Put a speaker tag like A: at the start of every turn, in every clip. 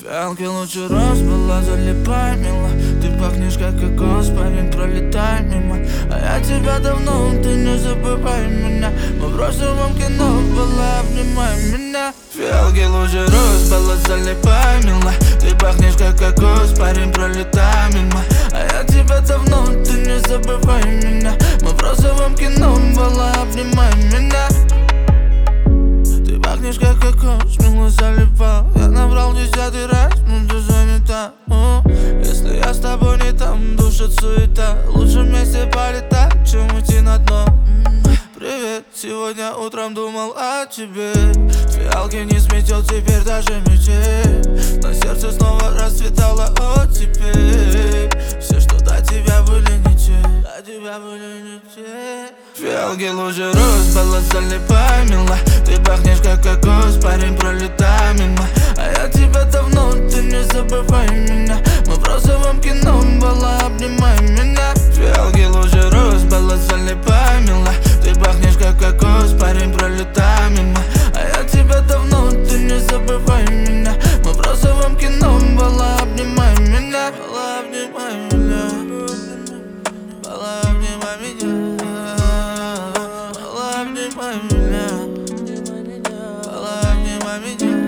A: Фиалки лучше роз была, залипай, мила. Ты пахнешь как кокос, парень, пролетай мимо. А я тебя давно, ты не забывай меня. Мы в розовом кино была, обнимай меня. Фиалки лучше роз была, залипай, мила. Ты пахнешь как кокос, парень, пролетай мимо. А я тебя давно, ты не забывай меня. Мы в розовом кино была, обнимай меня. Ты пахнешь как кокос, мило залипал. Я набрал 10-й раз, но ты занята. Если я с тобой не там, душит суета. Лучше вместе полетать, чем уйти на дно. Привет, сегодня утром думал о тебе. Фиалки не сметет теперь даже мечей. На сердце снова расцветала оттепель. Все, что до тебя были не те, до тебя были не те. Фиалки лучше роз, была, залипай, мила. Ты пахнешь как кокос, парень, пролетай мимо. А я тебя давно, ты не забывай меня. Мы в розовом кино была, обнимай меня. Фиалки лучше роз, была, залипай, мила. Ты пахнешь как кокос, парень, пролетай мимо. А я тебя давно, ты не забывай меня. Мы в розовом кино была, обнимай меня. Была, обнимай меня. Была, обнимай меня. Была, обнимай меня. Была, обнимай меня.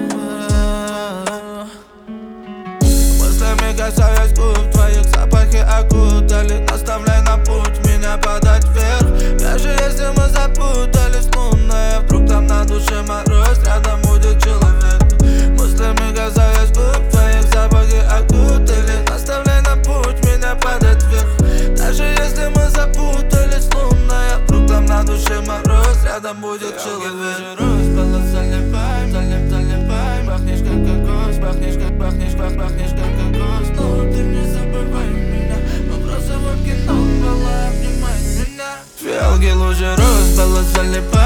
A: Мыслями касаясь губ твоих, запахи окутали. Наставляй на путь меня подать вверх. Даже если мы запутались, лунная, вдруг там на душе мороз, рядом будет человек. Мыслями касаясь губ твоих, запахи окутали. Наставляй на путь меня подать вверх. Даже если мы запутались, лунная, вдруг там на душе мороз, рядом будет человек. Залипай, залипай, пахнешь как кокос, пахнешь как кокос. Но ты не забывай меня. Мы в розовом кино была, обнимай меня. Фиалки лучше роз, была, залипай.